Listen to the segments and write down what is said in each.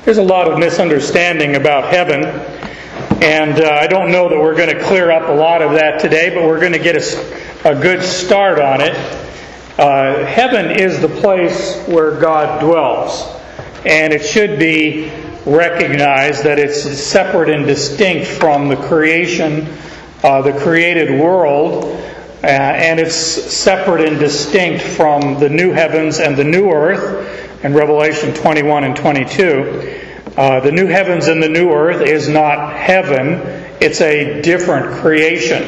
There's a lot of misunderstanding about heaven, and I don't know that we're going to clear up a lot of that today, but we're going to get a good start on it. Heaven is the place where God dwells, and it should be recognized that it's separate and distinct from the creation, the created world, and it's separate and distinct from the new heavens and the new earth in Revelation 21 and 22. The new heavens and the new earth is not heaven, it's a different creation.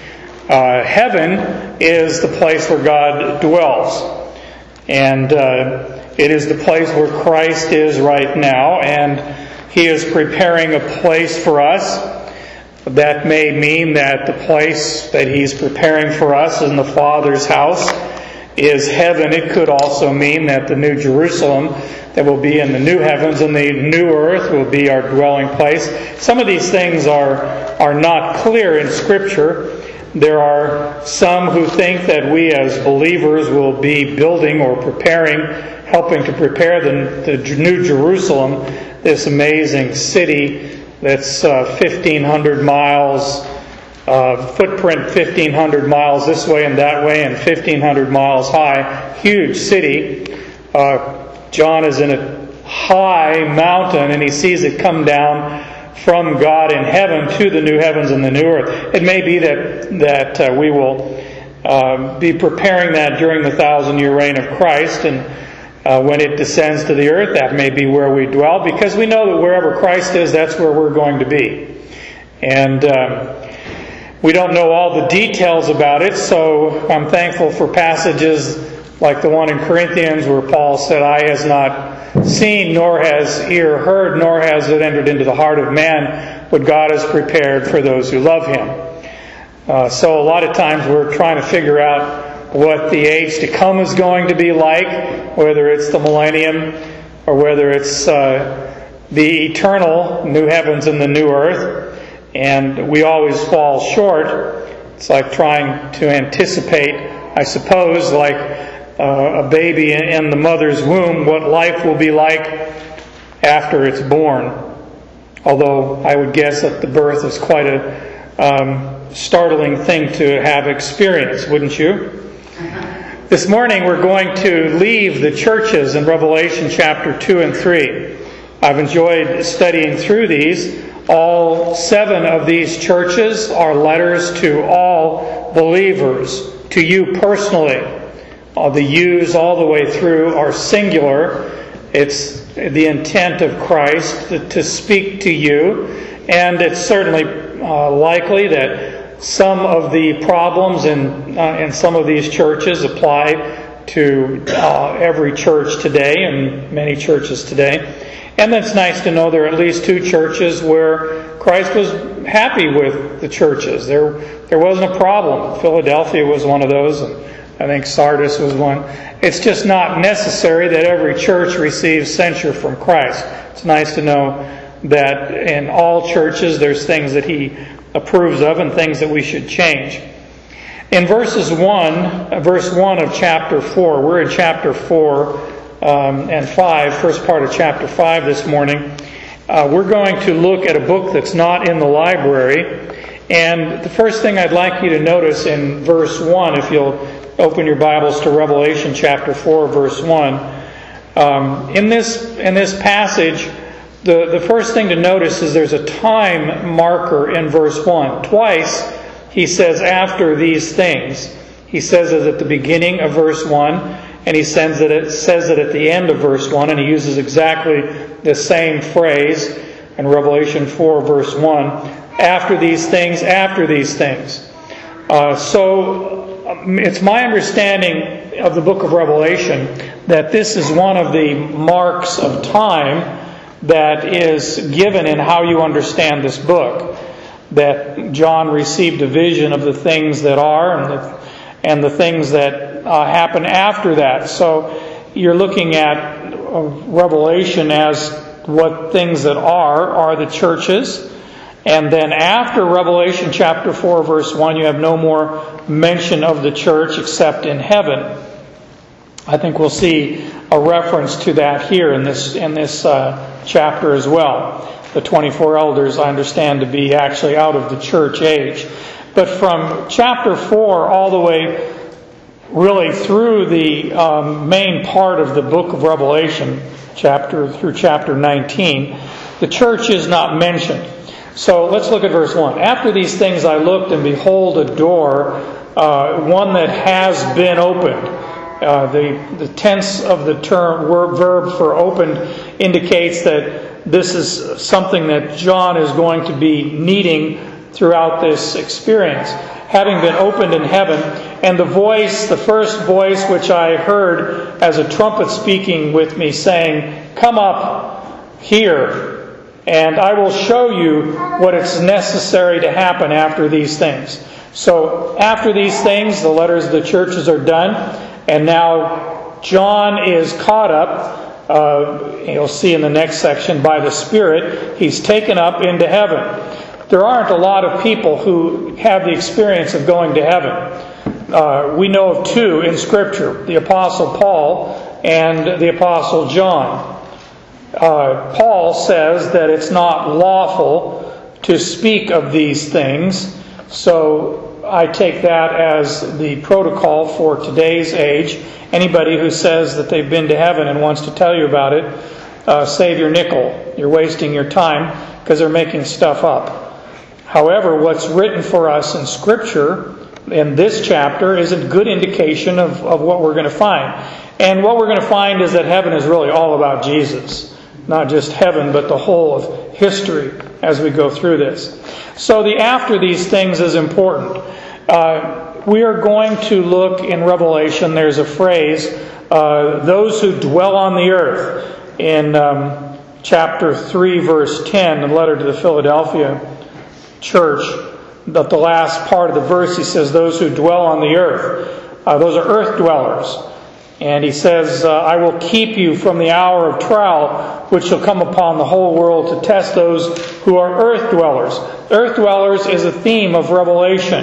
Heaven is the place where God dwells, and it is the place where Christ is right now, and He is preparing a place for us. That may mean that the place that He's preparing for us in the Father's house is heaven. It could also mean that the New Jerusalem that will be in the new heavens and the new earth will be our dwelling place. Some of these things are not clear in Scripture. There are some who think that we as believers will be building or preparing, helping to prepare the New Jerusalem, this amazing city that's 1,500 miles, footprint 1,500 miles this way and that way, and 1,500 miles high. Huge city. John is in a high mountain, and he sees it come down from God in heaven to the new heavens and the new earth. It may be that we will be preparing that during the 1,000-year reign of Christ, and when it descends to the earth, that may be where we dwell, because we know that wherever Christ is, that's where we're going to be. And we don't know all the details about it, so I'm thankful for passages like the one in Corinthians where Paul said, "Eye has not seen, nor has ear heard, nor has it entered into the heart of man what God has prepared for those who love Him." So a lot of times we're trying to figure out what the age to come is going to be like, whether it's the millennium or whether it's the eternal new heavens and the new earth. And we always fall short. It's like trying to anticipate, I suppose, like a baby in the mother's womb, what life will be like after it's born. Although I would guess that the birth is quite a startling thing to have experienced, wouldn't you? This morning we're going to leave the churches in Revelation chapter 2 and 3. I've enjoyed studying through these. All 7 of these churches are letters to all believers, to you personally. The yous all the way through are singular. It's the intent of Christ to speak to you, and it's certainly likely that some of the problems in some of these churches apply to every church today and many churches today. And it's nice to know there are at least 2 churches where Christ was happy with the churches. There wasn't a problem. Philadelphia was one of those, and I think Sardis was one. It's just not necessary that every church receives censure from Christ. It's nice to know that in all churches there's things that He approves of and things that we should change. In verse 1 of chapter 4, we're in chapter 4 and 5, first part of chapter 5 this morning. We're going to look at a book that's not in the library. And the first thing I'd like you to notice in verse 1, if you'll open your Bibles to Revelation chapter 4, verse 1. In this passage, the first thing to notice is there's a time marker in verse 1. Twice he says, "after these things." He says it at the beginning of verse 1, and he says it at the end of verse 1, and he uses exactly the same phrase in Revelation 4, verse 1. After these things, after these things. So it's my understanding of the book of Revelation that this is one of the marks of time that is given in how you understand this book. That John received a vision of the things that are and the things that happen after that. So you're looking at Revelation as what things that are the churches. And then after Revelation chapter 4, verse 1, you have no more mention of the church except in heaven. I think we'll see a reference to that here in this chapter as well. The 24 elders I understand to be actually out of the church age. But from chapter 4 all the way really through the main part of the book of Revelation, through chapter 19, the church is not mentioned. So let's look at verse 1. After these things I looked, and behold a door, one that has been opened. The tense of the verb for opened indicates that this is something that John is going to be needing throughout this experience. Having been opened in heaven, and the first voice which I heard as a trumpet speaking with me, saying, "Come up here, and I will show you what is necessary to happen after these things." So after these things, the letters of the churches are done, and now John is caught up, you'll see in the next section, by the Spirit. He's taken up into heaven. There aren't a lot of people who have the experience of going to heaven. We know of two in Scripture, the Apostle Paul and the Apostle John. Paul says that it's not lawful to speak of these things, so I take that as the protocol for today's age. Anybody who says that they've been to heaven and wants to tell you about it, save your nickel. You're wasting your time because they're making stuff up. However, what's written for us in Scripture in this chapter is a good indication of what we're going to find. And what we're going to find is that heaven is really all about Jesus. Not just heaven, but the whole of history as we go through this. So the after these things is important. We are going to look in Revelation, there's a phrase, those who dwell on the earth. In chapter 3, verse 10, the letter to the Philadelphia church, that the last part of the verse, he says, those who dwell on the earth. Those are earth dwellers. And he says, I will keep you from the hour of trial, which shall come upon the whole world to test those who are earth dwellers. Earth dwellers is a theme of Revelation.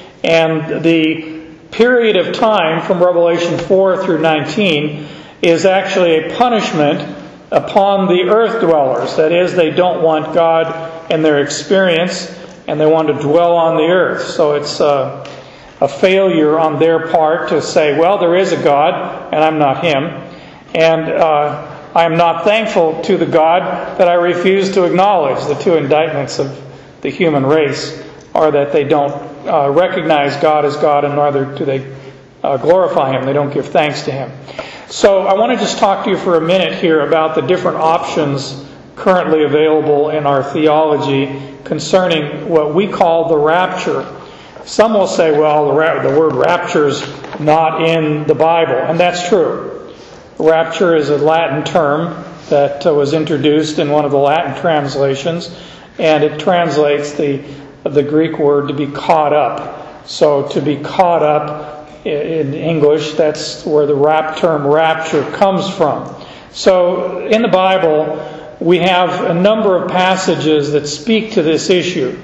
And the period of time from Revelation 4 through 19 is actually a punishment upon the earth dwellers. That is, they don't want God in their experience, and they want to dwell on the earth. So it's a failure on their part to say, well, there is a God, and I'm not Him. And I'm not thankful to the God that I refuse to acknowledge. The two indictments of the human race are that they don't recognize God as God, and neither do they glorify Him. They don't give thanks to Him. So I want to just talk to you for a minute here about the different options currently available in our theology concerning what we call the rapture. Some will say, well, the word rapture is not in the Bible, and that's true. Rapture is a Latin term that was introduced in one of the Latin translations, and it translates the Greek word to be caught up. So to be caught up in English, that's where the term rapture comes from. So in the Bible, we have a number of passages that speak to this issue.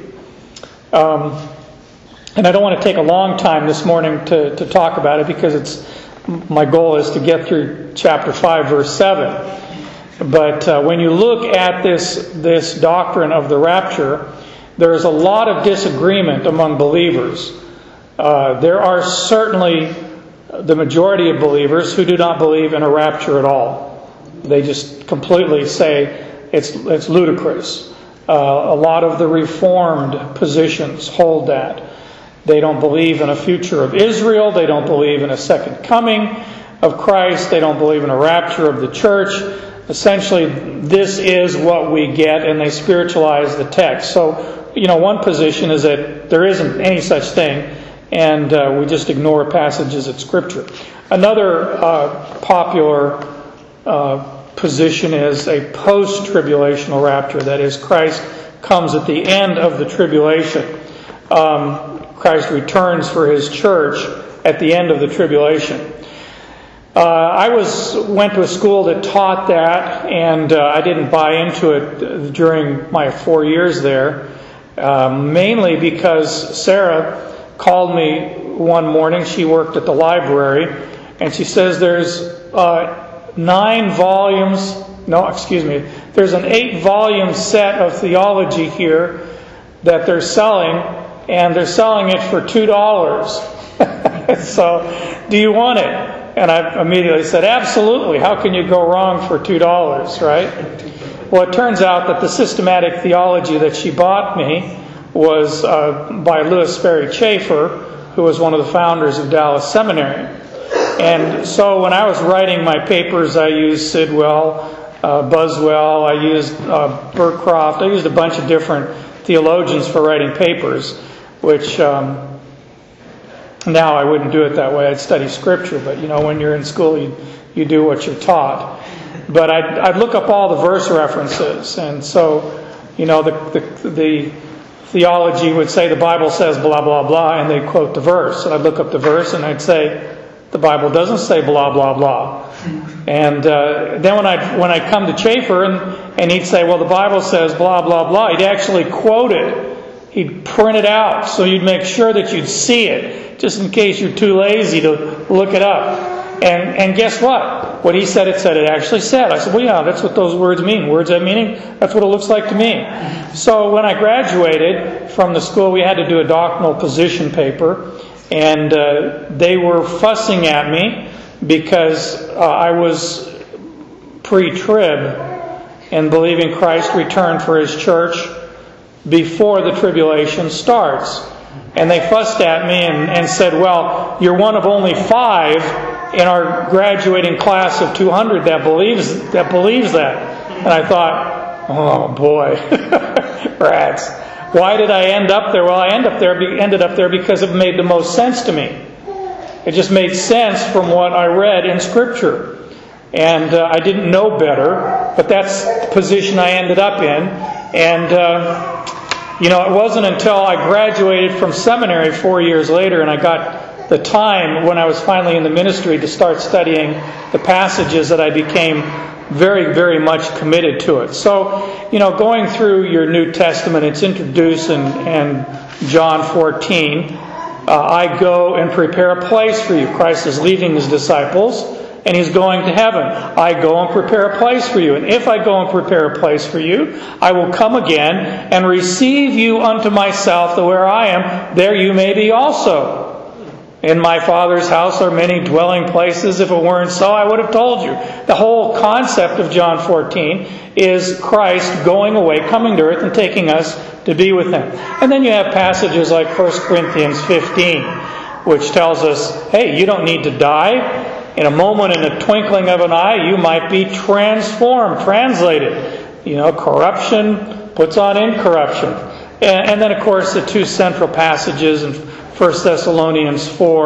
And I don't want to take a long time this morning to talk about it, because my goal is to get through chapter 5, verse 7. But when you look at this doctrine of the rapture, there is a lot of disagreement among believers. There are certainly the majority of believers who do not believe in a rapture at all. They just completely say it's ludicrous. A lot of the Reformed positions hold that. They don't believe in a future of Israel. They don't believe in a second coming of Christ. They don't believe in a rapture of the church. Essentially, this is what we get, and they spiritualize the text. So, one position is that there isn't any such thing, and we just ignore passages of Scripture. Another popular position is a post-tribulational rapture. That is, Christ comes at the end of the tribulation. Christ returns for His church at the end of the tribulation. I went to a school that taught that, and I didn't buy into it during my 4 years there, mainly because Sarah called me one morning. She worked at the library, And she says there's 9 volumes, there's an 8-volume set of theology here that they're selling, and they're selling it for $2. So, do you want it? And I immediately said, absolutely. How can you go wrong for $2, right? Well, it turns out that the systematic theology that she bought me was by Lewis Sperry Chafer, who was one of the founders of Dallas Seminary. And so when I was writing my papers, I used Sidwell, Buswell, I used Burcroft, I used a bunch of different theologians for writing papers, which now I wouldn't do it that way. I'd study Scripture, but when you're in school, you do what you're taught. But I'd look up all the verse references, and so the theology would say the Bible says blah blah blah, and they'd quote the verse. And I'd look up the verse, and I'd say the Bible doesn't say blah blah blah. And then when I come to Chafer, and he'd say, well, the Bible says blah blah blah, he'd actually quote it. He'd print it out so you'd make sure that you'd see it, just in case you're too lazy to look it up. And guess what? What he said, it actually said. I said, well, yeah, that's what those words mean. Words have meaning. That's what it looks like to me. So when I graduated from the school, we had to do a doctrinal position paper. And they were fussing at me because I was pre-trib and believing Christ returned for His church before the tribulation starts. And they fussed at me and said, well, you're one of only 5 in our graduating class of 200 that believes that. And I thought, oh boy, rats. Why did I end up there? Well, I ended up there because it made the most sense to me. It just made sense from what I read in Scripture. And I didn't know better, but that's the position I ended up in. And it wasn't until I graduated from seminary 4 years later and I got the time when I was finally in the ministry to start studying the passages that I became very, very much committed to it. So, going through your New Testament, it's introduced in John 14. I go and prepare a place for you. Christ is leaving His disciples, and He's going to heaven. I go and prepare a place for you. And if I go and prepare a place for you, I will come again and receive you unto myself, that where I am, there you may be also. In my Father's house are many dwelling places. If it weren't so, I would have told you. The whole concept of John 14 is Christ going away, coming to earth, and taking us to be with Him. And then you have passages like 1 Corinthians 15, which tells us, hey, you don't need to die. In a moment, in a twinkling of an eye, you might be transformed, translated. Corruption puts on incorruption. And then, of course, the 2 central passages in 1 Thessalonians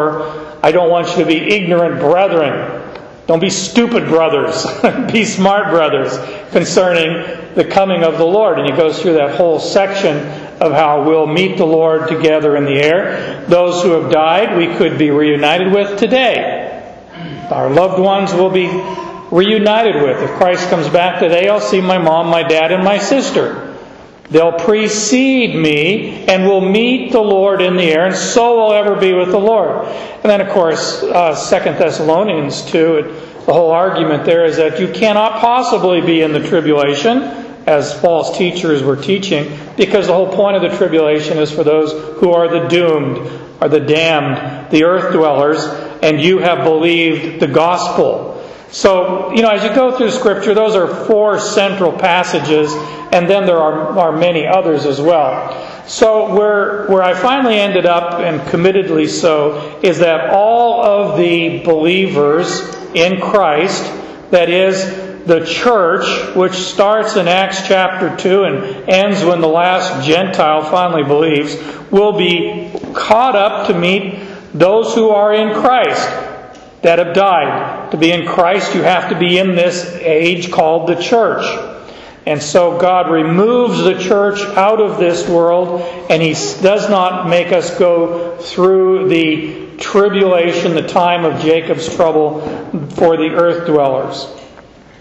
4, I don't want you to be ignorant brethren. Don't be stupid brothers. Be smart brothers concerning the coming of the Lord. And he goes through that whole section of how we'll meet the Lord together in the air. Those who have died, we could be reunited with today. Our loved ones will be reunited with. If Christ comes back today, I'll see my mom, my dad, and my sister. They'll precede me and will meet the Lord in the air, and so will ever be with the Lord. And then, of course, 2 Thessalonians 2, the whole argument there is that you cannot possibly be in the tribulation, as false teachers were teaching, because the whole point of the tribulation is for those who are the doomed, are the damned, the earth dwellers, and you have believed the gospel. So, as you go through Scripture, those are 4 central passages, and then there are many others as well. So where I finally ended up, and committedly so, is that all of the believers in Christ, that is, the church, which starts in Acts chapter 2 and ends when the last Gentile finally believes, will be caught up to meet those who are in Christ that have died. To be in Christ, you have to be in this age called the church. And so God removes the church out of this world, and He does not make us go through the tribulation, the time of Jacob's trouble for the earth dwellers.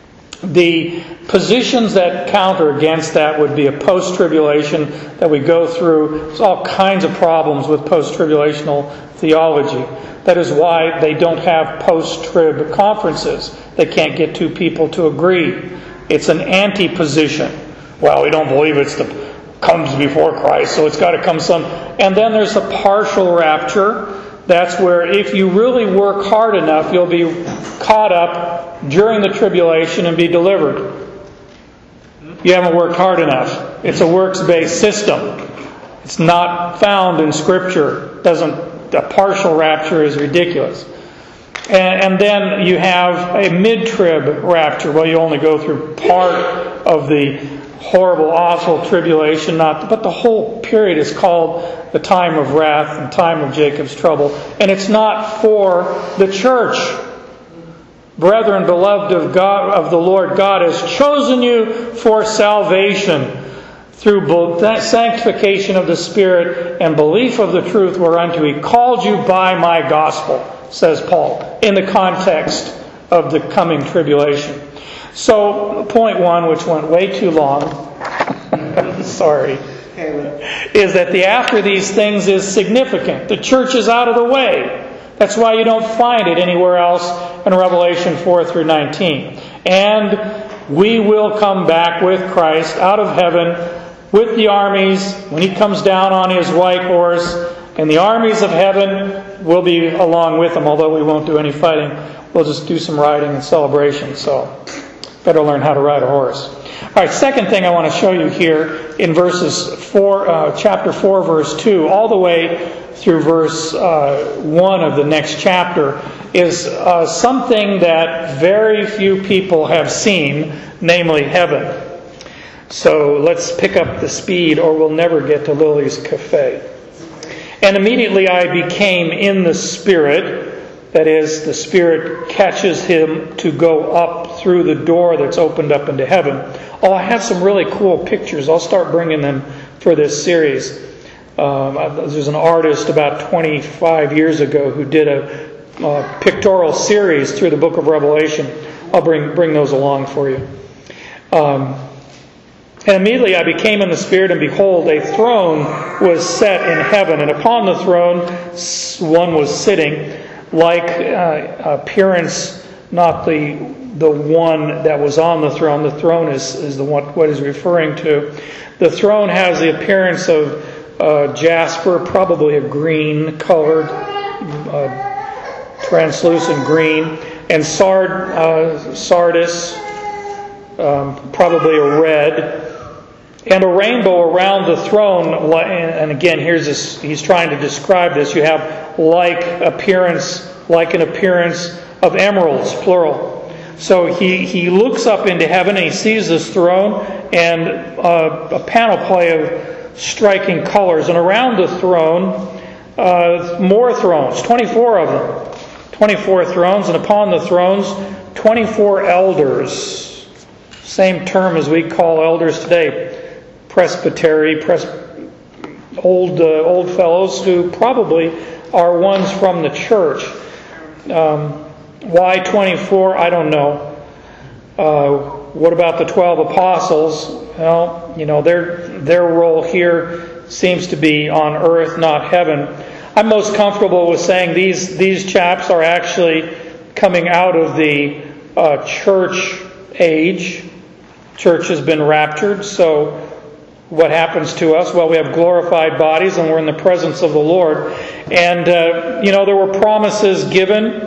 The positions that counter against that would be a post-tribulation that we go through. There's all kinds of problems with post-tribulational theology. That is why they don't have post-trib conferences. They can't get two people to agree. It's an anti-position. Well, we don't believe comes before Christ, so it's got to come some. And then there's a partial rapture. That's where if you really work hard enough, you'll be caught up during the tribulation and be delivered. You haven't worked hard enough. It's a works-based system. It's not found in Scripture. A partial rapture is ridiculous. And then you have a mid-trib rapture. Well, you only go through part of the horrible, awful tribulation, but the whole period is called the time of wrath and time of Jacob's trouble. And it's not for the church. Brethren, beloved of God, of the Lord, God has chosen you for salvation through both that sanctification of the Spirit and belief of the truth whereunto He called you by my gospel, says Paul, in the context of the coming tribulation. So, point one, which went way too long, sorry, is that the after these things is significant. The church is out of the way. That's why you don't find it anywhere else in Revelation 4 through 19. And we will come back with Christ out of heaven with the armies when He comes down on His white horse. And the armies of heaven will be along with Him, although we won't do any fighting. We'll just do some riding and celebration. So, better learn how to ride a horse. All right, second thing I want to show you here in chapter 4, verse 2, all the way through verse 1 of the next chapter, is something that very few people have seen, namely heaven. So let's pick up the speed or we'll never get to Lily's Cafe. And immediately I became in the Spirit. That is, the Spirit catches him to go up through the door that's opened up into heaven. Oh, I have some really cool pictures. I'll start bringing them for this series. There's an artist about 25 years ago who did a pictorial series through the book of Revelation. I'll bring those along for you. And immediately I became in the Spirit, and behold, a throne was set in heaven. And upon the throne one was sitting, like appearance, not the one that was on the throne. The throne is the one what is referring to. The throne has the appearance of jasper, probably a green colored, translucent green, and sardis, probably a red, and a rainbow around the throne. And again, he's trying to describe this. You have like an appearance of emeralds, plural. So he looks up into heaven and he sees this throne and a panoply of striking colors. And around the throne, more thrones, 24 of them. 24 thrones, and upon the thrones, 24 elders. Same term as we call elders today. Presbytery, old fellows who probably are ones from the church. Why 24? I don't know. What about the 12 apostles? Well, their role here seems to be on earth, not heaven. I'm most comfortable with saying these chaps are actually coming out of the church age. Church has been raptured, so what happens to us? Well, we have glorified bodies and we're in the presence of the Lord. And, there were promises given,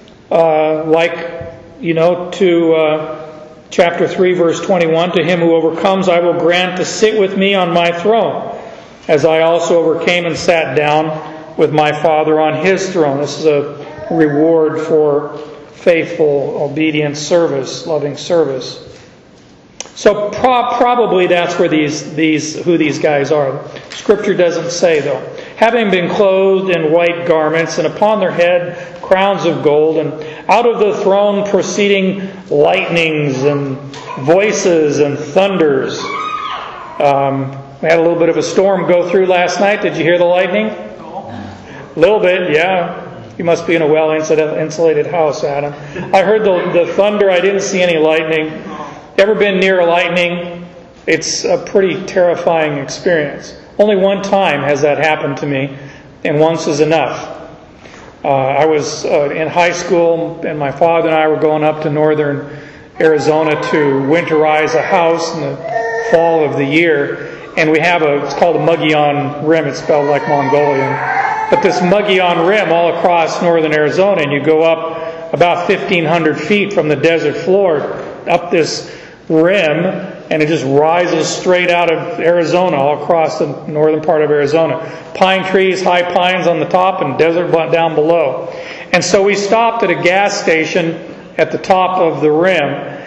to chapter 3, verse 21, to him who overcomes I will grant to sit with me on my throne, as I also overcame and sat down with my Father on His throne. This is a reward for faithful, obedient service, loving service. So probably that's where who these guys are. Scripture doesn't say, though. Having been clothed in white garments, and upon their head crowns of gold, and out of the throne proceeding lightnings and voices and thunders. We had a little bit of a storm go through last night. Did you hear the lightning? A little bit, yeah. You must be in a well-insulated house, Adam. I heard the thunder. I didn't see any lightning. Ever been near lightning? It's a pretty terrifying experience. Only one time has that happened to me, and once is enough. I was in high school, and my father and I were going up to northern Arizona to winterize a house in the fall of the year. And we have it's called a Mogollon Rim. It's spelled like Mongolian. But this Mogollon Rim all across northern Arizona, and you go up about 1,500 feet from the desert floor up this rim, and it just rises straight out of Arizona all across the northern part of Arizona. Pine trees, high pines on the top, and desert down below. And so we stopped at a gas station at the top of the rim,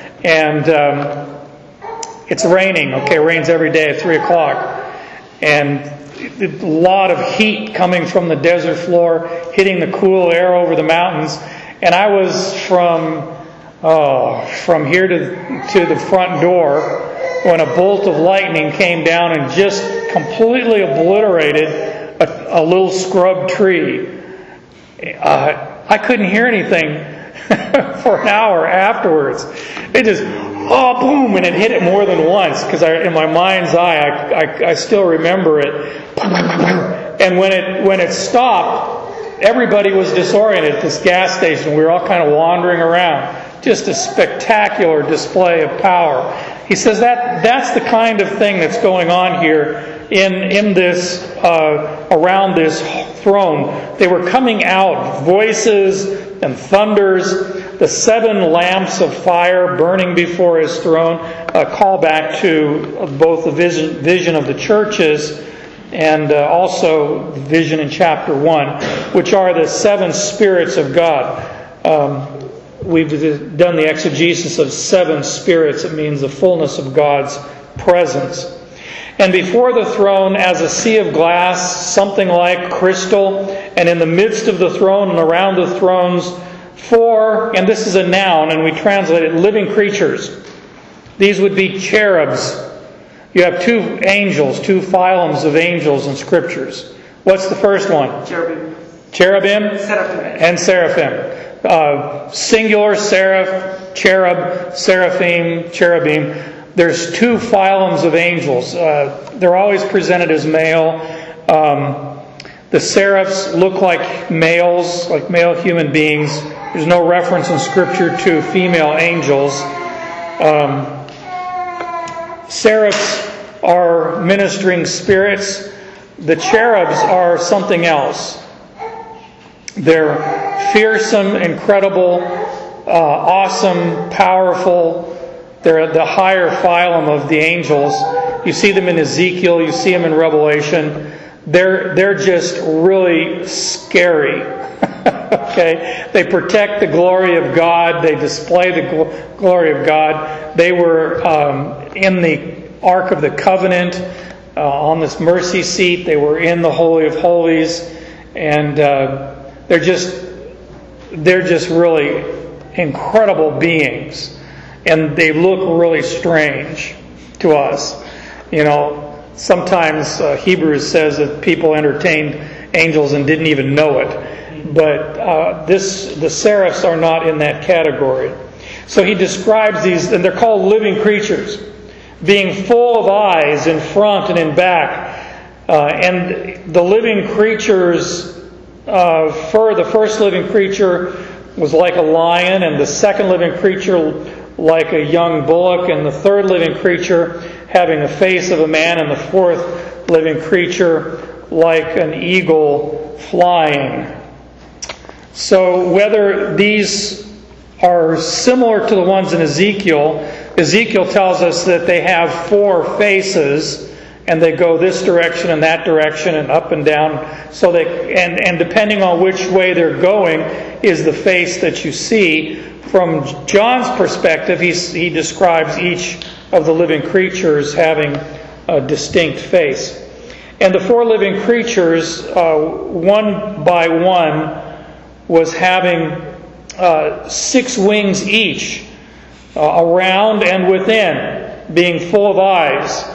and it's raining. Okay, it rains every day at 3 o'clock. And a lot of heat coming from the desert floor, hitting the cool air over the mountains. And I was from here to the front door when a bolt of lightning came down and just completely obliterated a little scrub tree. I couldn't hear anything for an hour afterwards. It just, boom, and it hit it more than once, because in my mind's eye, I still remember it. And when it stopped, everybody was disoriented at this gas station. We were all kind of wandering around. Just a spectacular display of power. He says that's the kind of thing that's going on here in this around this throne. They were coming out, voices and thunders, the 7 lamps of fire burning before His throne. A call back to both the vision of the churches and also the vision in chapter 1, which are the 7 spirits of God. We've done the exegesis of 7 spirits. It means the fullness of God's presence. And before the throne, as a sea of glass, something like crystal, and in the midst of the throne and around the thrones, 4, and this is a noun, and we translate it, living creatures. These would be cherubs. You have 2 angels, 2 phylums of angels in Scriptures. What's the first one? Cherubim? Seraphim. And seraphim. Singular, cherub, seraphim, cherubim. There's 2 phylums of angels. They're always presented as male. The seraphs look like males, like male human beings. There's no reference in Scripture to female angels. Seraphs are ministering spirits. The cherubs are something else. They're fearsome, incredible, awesome, powerful. They're the higher phylum of the angels. You see them in Ezekiel. You see them in Revelation. They're just really scary. Okay, they protect the glory of God. They display the glory of God. They were in the Ark of the Covenant on this mercy seat. They were in the Holy of Holies, and they're just really incredible beings, and they look really strange to us. You know, sometimes Hebrews says that people entertained angels and didn't even know it, but the seraphs are not in that category. So he describes these, and they're called living creatures, being full of eyes in front and in back, and the living creatures. The first living creature was like a lion, and the second living creature like a young bullock, and the third living creature having the face of a man, and the fourth living creature like an eagle flying. So whether these are similar to the ones in Ezekiel tells us that they have 4 faces, and they go this direction and that direction and up and down. So and depending on which way they're going is the face that you see. From John's perspective, he describes each of the living creatures having a distinct face. And the 4 living creatures, one by one, was having 6 wings each, around and within, being full of eyes.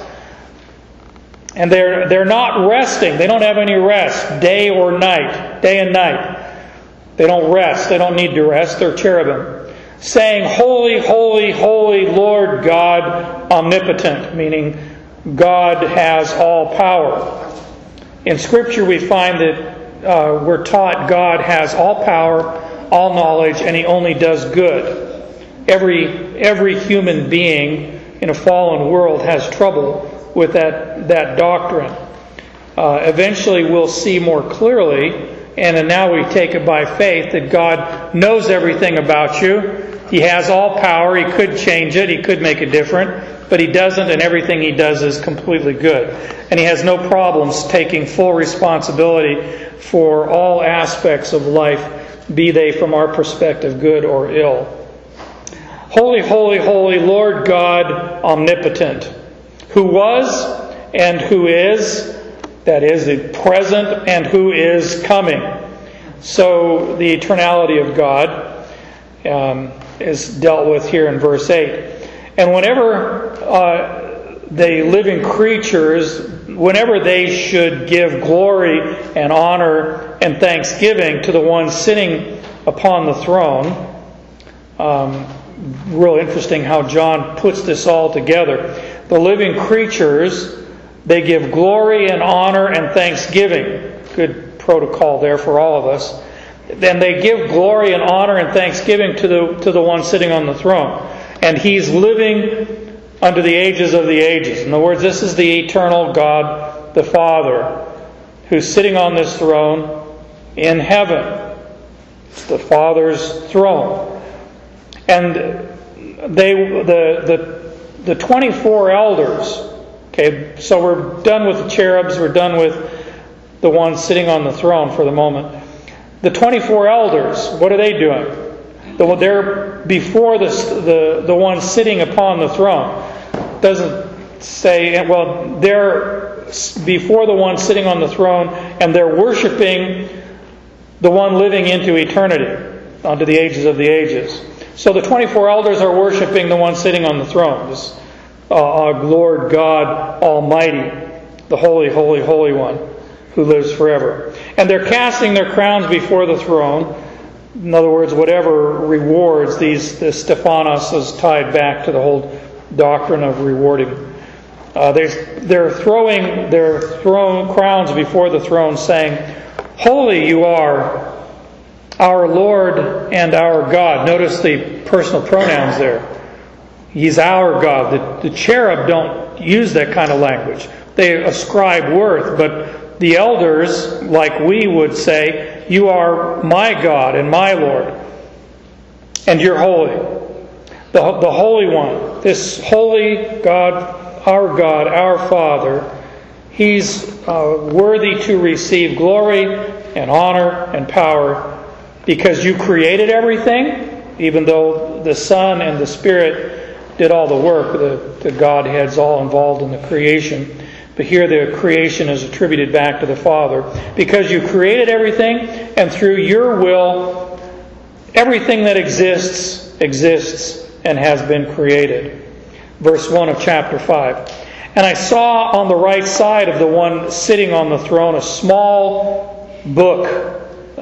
And they're not resting. They don't have any rest, day or night, day and night. They don't rest. They don't need to rest. They're cherubim. saying, Holy, holy, holy Lord God omnipotent, meaning God has all power. In Scripture we find that we're taught God has all power, all knowledge, and He only does good. Every human being in a fallen world has trouble with that doctrine. Eventually we'll see more clearly, and now we take it by faith, that God knows everything about you. He has all power. He could change it. He could make it different. But He doesn't, and everything He does is completely good. And He has no problems taking full responsibility for all aspects of life, be they from our perspective good or ill. Holy, holy, holy Lord God omnipotent, who was and who is, that is, the present and who is coming. So the eternality of God is dealt with here in verse 8. And whenever the living creatures, whenever they should give glory and honor and thanksgiving to the one sitting upon the throne, real interesting how John puts this all together. The living creatures, they give glory and honor and thanksgiving. Good protocol there for all of us. Then they give glory and honor and thanksgiving to the one sitting on the throne. And He's living unto the ages of the ages. In other words, this is the eternal God, the Father, who's sitting on this throne in heaven. It's the Father's throne. And the 24 elders, okay, so we're done with the cherubs, we're done with the one sitting on the throne for the moment. The 24 elders, what are they doing? They're before the one sitting upon the throne. It doesn't say, well, they're before the one sitting on the throne, and they're worshiping the one living into eternity, unto the ages of the ages. So the 24 elders are worshiping the one sitting on the throne, this Lord God Almighty, the Holy, Holy, Holy One, who lives forever. And they're casting their crowns before the throne. In other words, whatever rewards the Stephanos is tied back to the whole doctrine of rewarding. They're throwing their crowns before the throne, saying, Holy you are, our Lord and our God. Notice the personal pronouns there. He's our God. The cherub don't use that kind of language. They ascribe worth, but the elders, like we would say, you are my God and my Lord, and you're holy. The Holy One, this holy God, our Father, He's worthy to receive glory and honor and power because you created everything, even though the Son and the Spirit did all the work. The Godhead's all involved in the creation. But here the creation is attributed back to the Father. Because you created everything, and through your will, everything that exists and has been created. Verse 1 of chapter 5. And I saw on the right side of the one sitting on the throne a small book,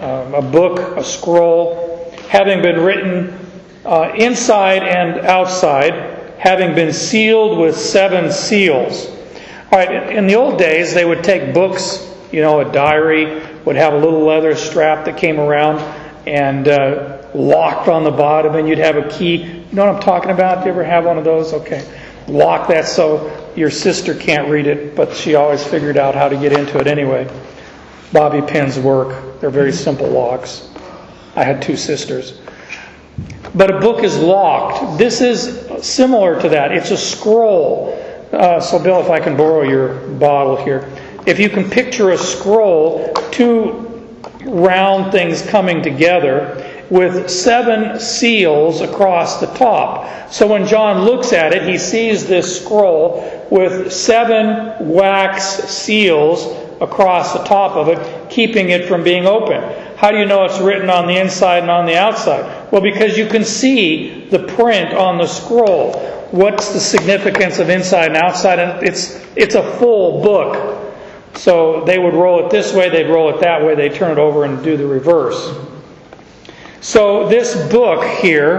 a scroll, having been written inside and outside, having been sealed with 7 seals. All right, in the old days, they would take books, a diary would have a little leather strap that came around and locked on the bottom, and you'd have a key. You know what I'm talking about? Do you ever have one of those? Okay. Lock that so your sister can't read it, but she always figured out how to get into it anyway. Bobby pins work. They're very simple locks. I had 2 sisters. But a book is locked. This is similar to that. It's a scroll. So Bill, if I can borrow your bottle here. If you can picture a scroll, 2 round things coming together with 7 seals across the top. So when John looks at it, he sees this scroll with 7 wax seals across the top of it, keeping it from being open. How do you know it's written on the inside and on the outside? Well, because you can see the print on the scroll. What's the significance of inside and outside? And it's a full book. So they would roll it this way, they'd roll it that way, they'd turn it over and do the reverse. So this book here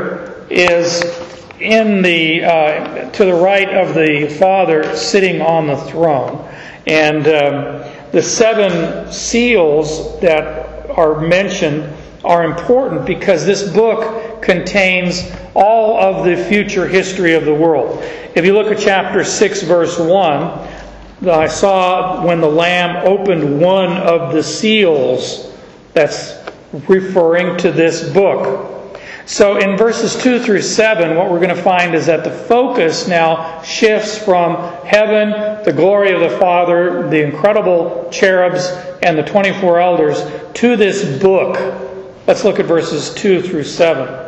is in the to the right of the Father sitting on the throne. And the 7 seals that are mentioned are important because this book contains all of the future history of the world. If you look at chapter 6, verse 1, I saw when the Lamb opened one of the seals, that's referring to this book. So in verses 2 through 7, what we're going to find is that the focus now shifts from heaven, the glory of the Father, the incredible cherubs, and the 24 elders, to this book. Let's look at verses 2 through 7.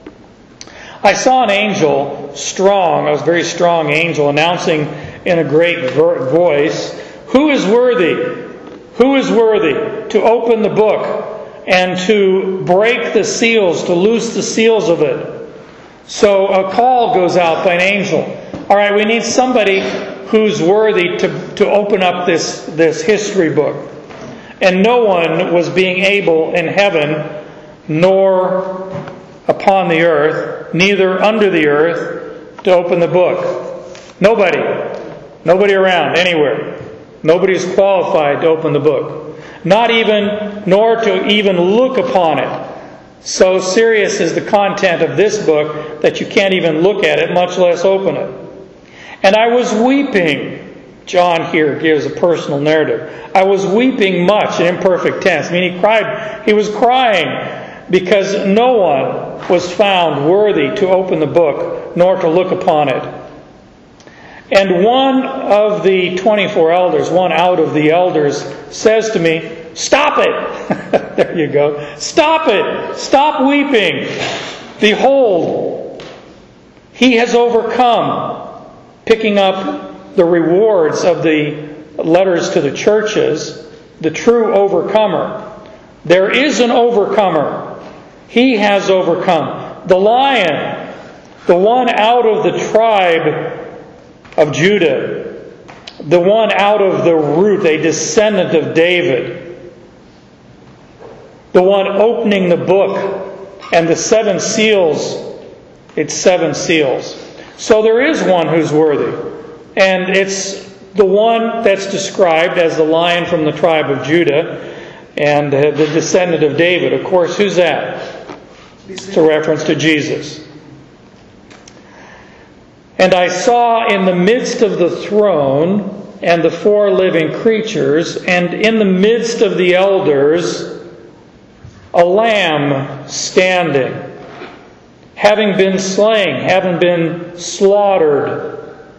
I saw an angel, strong, a very strong angel, announcing in a great voice, "Who is worthy? Who is worthy to open the book and to break the seals, to loose the seals of it?" So a call goes out by an angel. All right, we need somebody who's worthy to open up this history book. And no one was being able in heaven, nor upon the earth, neither under the earth, to open the book. Nobody. Nobody around, anywhere. Nobody's qualified to open the book. Not even, nor to even look upon it. So serious is the content of this book that you can't even look at it, much less open it. And I was weeping. John here gives a personal narrative. I was weeping much, in imperfect tense. I mean, he was crying because no one was found worthy to open the book, nor to look upon it. And one of the 24 elders, one out of the elders, says to me, "Stop it!" There you go. "Stop it! Stop weeping! Behold, he has overcome," picking up the rewards of the letters to the churches, the true overcomer. There is an overcomer. He has overcome. The Lion, the one out of the tribe of Judah, the one out of the root, a descendant of David, the one opening the book, and the 7 seals, it's 7 seals. So there is one who's worthy, and it's the one that's described as the Lion from the tribe of Judah and the descendant of David. Of course, who's that? It's a reference to Jesus. "And I saw in the midst of the throne and the 4 living creatures, and in the midst of the elders, a lamb standing, having been slain, having been slaughtered,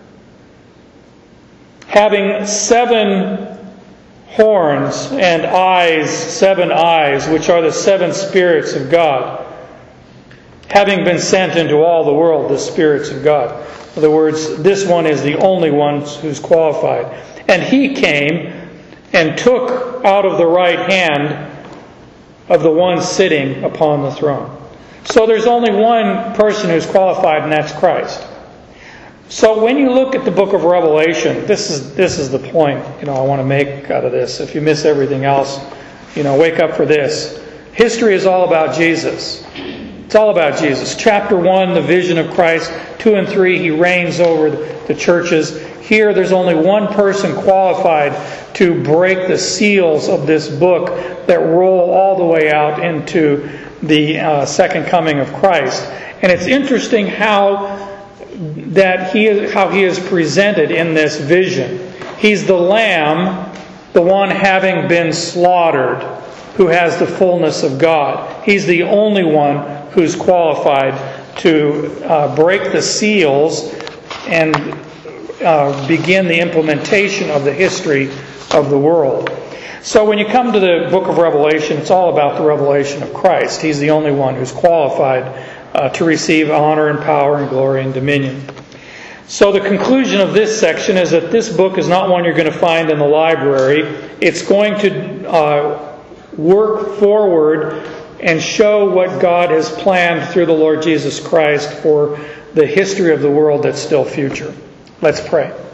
having 7 horns and eyes, 7 eyes, which are the 7 spirits of God, having been sent into all the world, the spirits of God." In other words, this one is the only one who's qualified. "And he came and took out of the right hand of the one sitting upon the throne." So there's only one person who's qualified, and that's Christ. So when you look at the book of Revelation, this is the point I want to make out of this. If you miss everything else, wake up for this. History is all about Jesus. It's all about Jesus. Chapter 1, the vision of Christ. 2 and 3, He reigns over the churches. Here, there's only one person qualified to break the seals of this book that roll all the way out into the second coming of Christ. And it's interesting how He is presented in this vision. He's the Lamb, the one having been slaughtered, who has the fullness of God. He's the only one who's qualified to break the seals and begin the implementation of the history of the world. So when you come to the book of Revelation, it's all about the revelation of Christ. He's the only one who's qualified to receive honor and power and glory and dominion. So the conclusion of this section is that this book is not one you're going to find in the library. It's going to work forward and show what God has planned through the Lord Jesus Christ for the history of the world that's still future. Let's pray.